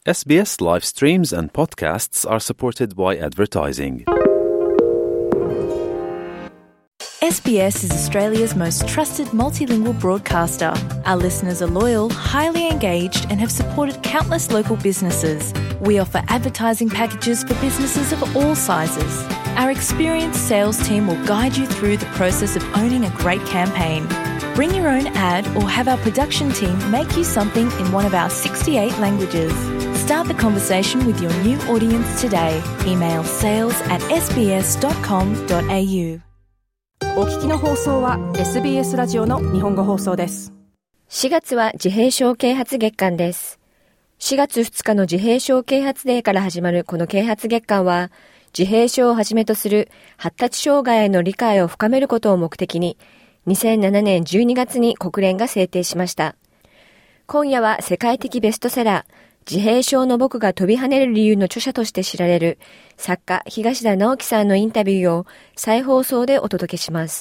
SBS live streams and podcasts are supported by advertising. SBS is Australia's most trusted multilingual broadcaster. Our listeners are loyal, highly engaged, and have supported countless local businesses. We offer advertising packages for businesses of all sizes. Our experienced sales team will guide you through the process of owning a great campaign. Bring your own ad or have our production team make you something in one of our 68 languages. Start the conversation with your new audience today. Email sales@sbs.com.au。 お聞きの放送は SBS ラジオの日本語放送です。 4月は自閉症啓発月間です。4月2日の自閉症啓発デーから始まるこの啓発月間は、自閉症をはじめとする発達障害への理解を深めることを目的に、2007年12月に国連が制定しました。今夜は世界的ベストセラー、自閉症の僕が飛び跳ねる理由の著者として知られる作家東田直樹さんのインタビューを再放送でお届けします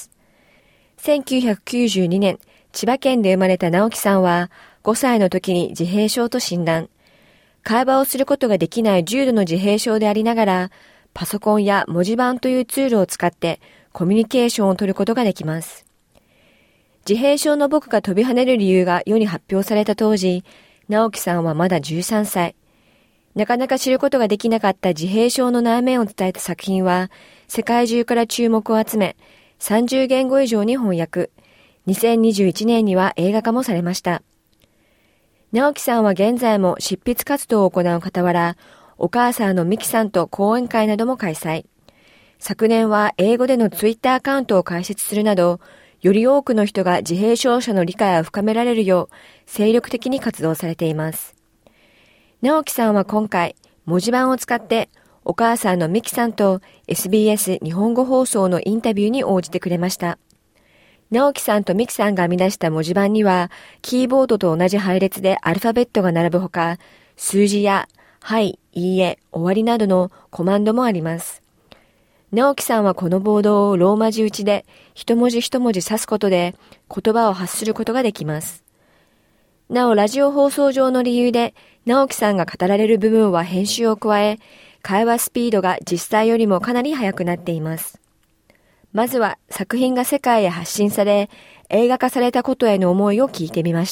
。1992年、千葉県で生まれた直樹さんは5歳の時に自閉症と診断。会話をすることができない重度の自閉症でありながら、パソコンや文字盤というツールを使ってコミュニケーションを取ることができます。自閉症の僕が飛び跳ねる理由が世に発表された当時、直樹さんはまだ13歳。なかなか知ることができなかった自閉症の内面を伝えた作品は、世界中から注目を集め、30言語以上に翻訳。2021年には映画化もされました。直樹さんは現在も執筆活動を行う傍ら、お母さんのミキさんと講演会なども開催。昨年は英語でのツイッターアカウントを開設するなど、より多くの人が自閉症者の理解を深められるよう精力的に活動されています。直樹さんは今回、文字盤を使ってお母さんのミキさんと SBS 日本語放送のインタビューに応じてくれました。直樹さんとミキさんが編み出した文字盤には、キーボードと同じ配列でアルファベットが並ぶほか、数字や、はい、いいえ、終わりなどのコマンドもあります。直樹さんはこのボードをローマ字打ちで一文字一文字指すことで言葉を発することができます。なおラジオ放送上の理由で直樹さんが語られる部分は編集を加え、会話スピードが実際よりもかなり速くなっています。まずは作品が世界へ発信され映画化されたことへの思いを聞いてみました。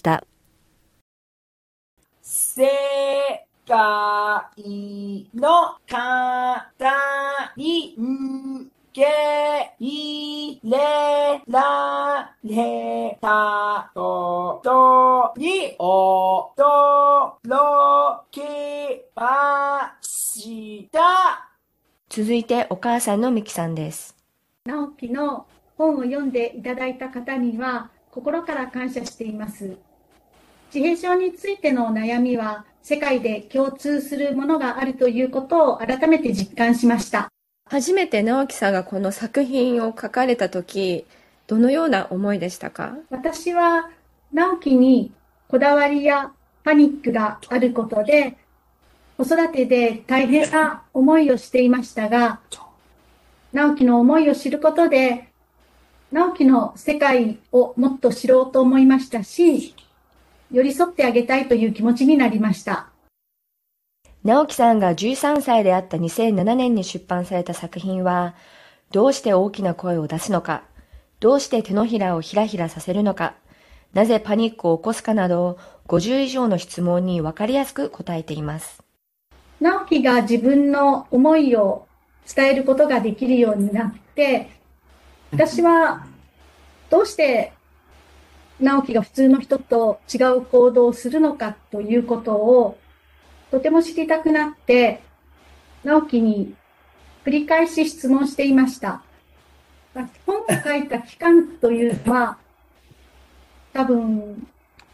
世界の方に受け入れられたことに驚きました。 続いてお母さんのミキさんです。 直樹の本を読んでいただいた方には心から感謝しています。自閉症についての悩みは世界で共通するものがあるということを改めて実感しました。 初めて直樹さんがこの作品を書かれたとき、どのような思いでしたか？ 私は直樹にこだわりやパニックがあることで、子育てで大変な思いをしていましたが、直樹の思いを知ることで、直樹の世界をもっと知ろうと思いましたし、寄り添ってあげたいという気持ちになりました。 直樹さんが13歳であった2007年に出版された作品は、どうして大きな声を出すのか、どうして手のひらをひらひらさせるのか、なぜパニックを起こすかなど、50以上の質問に分かりやすく答えています。 直樹が自分の思いを伝えることができるようになって、私はどうして直樹が普通の人と違う行動をするのかということをとても知りたくなって、直樹に繰り返し質問していました。本を書いた期間というのは多分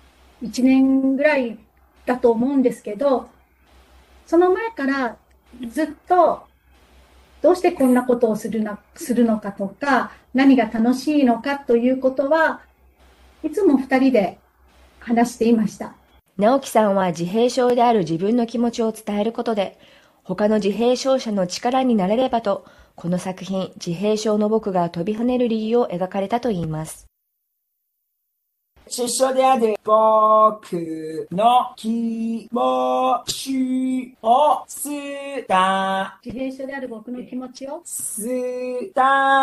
1年ぐらいだと思うんですけど、その前からずっとどうしてこんなことをするのかとか、何が楽しいのかということはいつも2人で話していました。 直樹さんは自閉症である自分の気持ちを伝えることで、他の自閉症者の力になれればと、この作品、自閉症の僕が飛び跳ねる理由を描かれたといいます。 失笑である僕の気持ちを伝自閉症である僕の気持ちをえ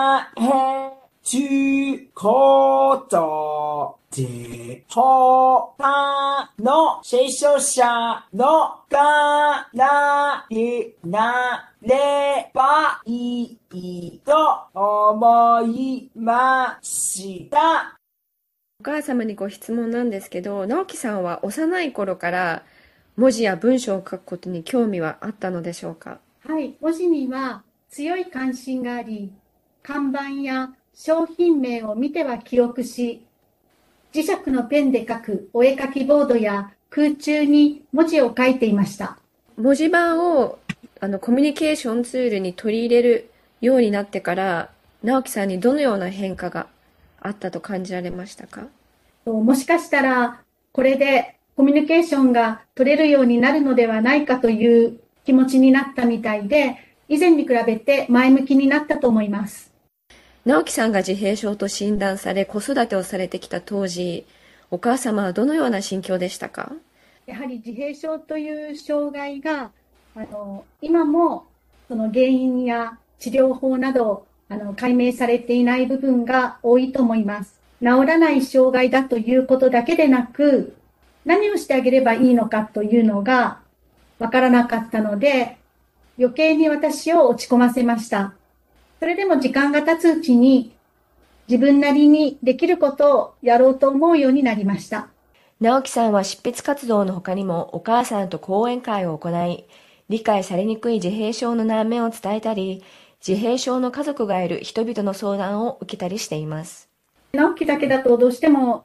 ることで、他の継承者のからになればいいと思いました。 お母様にご質問なんですけど、直樹さんは幼い頃から文字や文章を書くことに興味はあったのでしょうか？ はい、文字には強い関心があり、看板や商品名を見ては記憶し、磁石のペンで書くお絵かきボードや空中に文字を書いていました。 文字盤をコミュニケーションツールに取り入れるようになってから、直樹さんにどのような変化があったと感じられましたか？ もしかしたらこれでコミュニケーションが取れるようになるのではないかという気持ちになったみたいで、以前に比べて前向きになったと思います。 直樹さんが自閉症と診断され子育てをされてきた当時、お母様はどのような心境でしたか？ やはり自閉症という障害が今もその原因や治療法など解明されていない部分が多いと思います。治らない障害だということだけでなく、何をしてあげればいいのかというのがわからなかったので、余計に私を落ち込ませました。それでも時間が経つうちに自分なりにできることをやろうと思うようになりました。 直樹さんは執筆活動の他にもお母さんと講演会を行い、理解されにくい自閉症の難面を伝えたり、自閉症の家族がいる人々の相談を受けたりしています。 直樹だけだとどうしても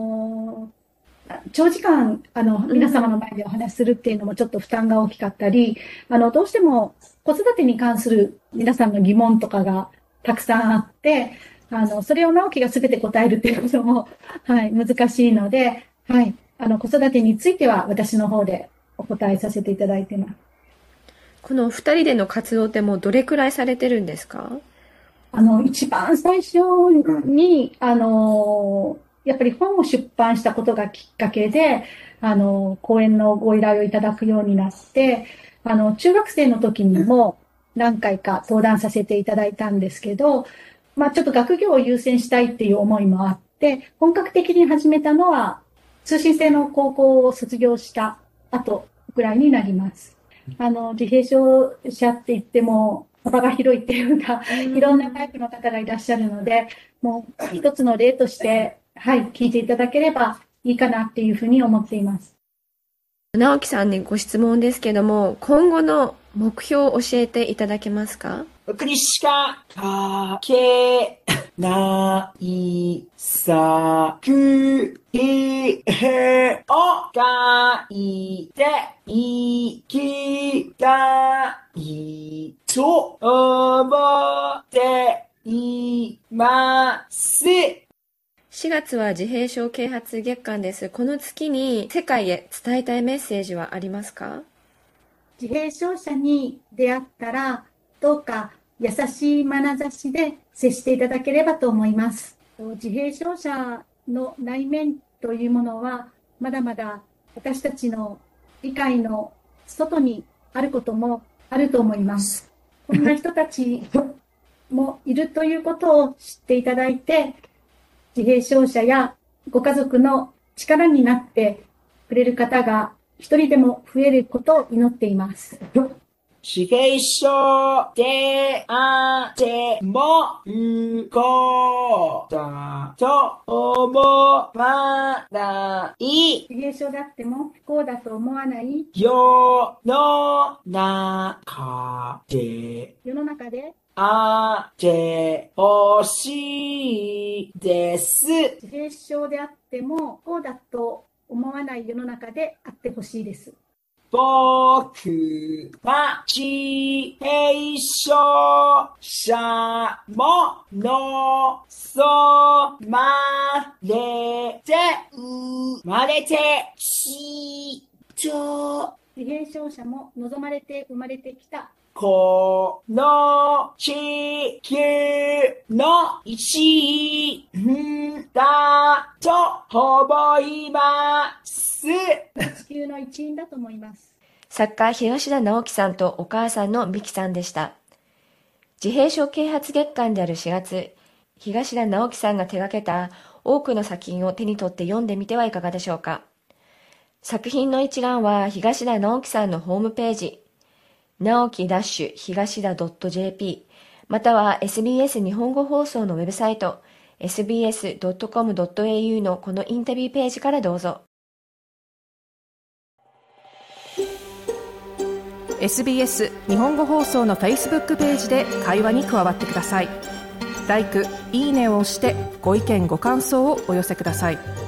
長時間皆様の前でお話しするっていうのもちょっと負担が大きかったり、どうしても子育てに関する皆さんの疑問とかがたくさんあって、それを直樹が全て答えるっていうことも、はい、難しいので、はい、子育てについては私の方でお答えさせていただいています。 この二人での活動ってもうどれくらいされてるんですか？ 一番最初に、やっぱり本を出版したことがきっかけで、講演のご依頼をいただくようになって、中学生の時にも何回か登壇させていただいたんですけど、ちょっと学業を優先したいっていう思いもあって、本格的に始めたのは、通信制の高校を卒業した後くらいになります。自閉症者って言っても、幅が広いっていうか、いろんなタイプの方がいらっしゃるので、もう一つの例として、はい、聞いていただければいいかなっていうふうに思っています。 直樹さんにご質問ですけども、今後の目標を教えていただけますか？ 僕にしか書けない作品を書いていきたいと思っています。 4月は自閉症啓発月間です。この月に世界へ伝えたいメッセージはありますか？ 自閉症者に出会ったら、どうか優しい眼差しで接していただければと思います。自閉症者の内面というものは、まだまだ私たちの理解の外にあることもあると思います。こんな人たちもいるということを知っていただいて、自閉症者やご家族の力になってくれる方が一人でも増えることを祈っています。 自閉症であっても不幸だと思わない。 自閉症であっても不幸だと思わない世の中であってほしいです。 自閉症であっても不幸だと思わない世の中であってほしいです。 僕は自閉症者も望まれて生まれてきた。 自閉症者も望まれて生まれてきた。 この地球の一員だと思います。 地球の一員だと思います。 作家東田直樹さんとお母さんの美希さんでした。自閉症啓発月間である4月、東田直樹さんが手掛けた多くの作品を手に取って読んでみてはいかがでしょうか。作品の一覧は東田直樹さんのホームページ、直樹-東田 .jp または SBS 日本語放送のウェブサイト sbs.com.au のこのインタビューページからどうぞ。 SBS 日本語放送の Facebook ページで会話に加わってください。LIKE、いいねを押してご意見ご感想をお寄せください。